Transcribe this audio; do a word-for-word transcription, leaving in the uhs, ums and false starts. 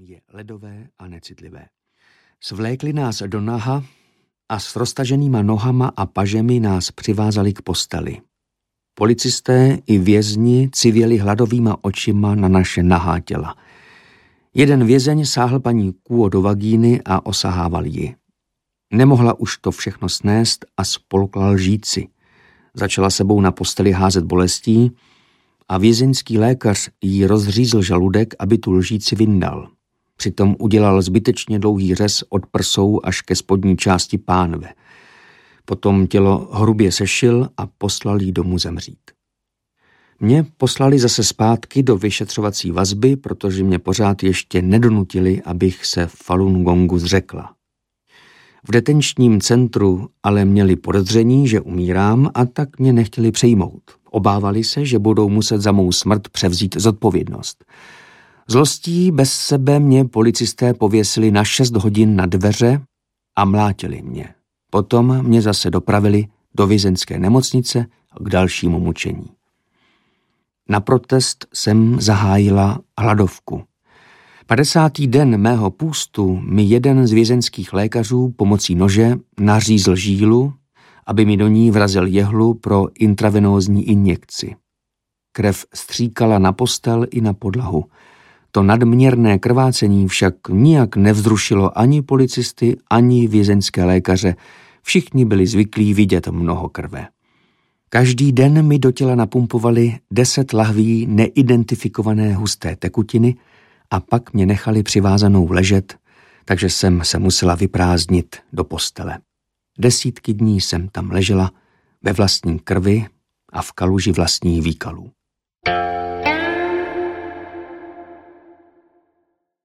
je ledové a necitlivé. Svlékli nás do naha a s roztaženýma nohama a pažemi nás přivázali k posteli. Policisté i vězni civěli hladovýma očima na naše nahá těla. Jeden vězeň sáhl paní Kuo do vagíny a osahával ji. Nemohla už to všechno snést a spolkla lžíci. Začala sebou na posteli házet bolestí a vězeňský lékař jí rozřízl žaludek, aby tu lžíci vyndal. Přitom udělal zbytečně dlouhý řez od prsou až ke spodní části pánve. Potom tělo hrubě sešil a poslal jí domů zemřít. Mě poslali zase zpátky do vyšetřovací vazby, protože mě pořád ještě nedonutili, abych se Falun Gongu zřekla. V detenčním centru ale měli podezření, že umírám, a tak mě nechtěli přejmout. Obávali se, že budou muset za mou smrt převzít zodpovědnost. Zlostí bez sebe mě policisté pověsili na šest hodin na dveře a mlátili mě. Potom mě zase dopravili do vězeňské nemocnice k dalšímu mučení. Na protest jsem zahájila hladovku. Padesátý den mého půstu mi jeden z vězeňských lékařů pomocí nože nařízl žílu, aby mi do ní vrazil jehlu pro intravenózní injekci. Krev stříkala na postel i na podlahu. To nadměrné krvácení však nijak nevzrušilo ani policisty, ani vězeňské lékaře. Všichni byli zvyklí vidět mnoho krve. Každý den mi do těla napumpovali deset lahví neidentifikované husté tekutiny a pak mě nechali přivázanou ležet, takže jsem se musela vyprázdnit do postele. Desítky dní jsem tam ležela ve vlastní krvi a v kaluži vlastních výkalů.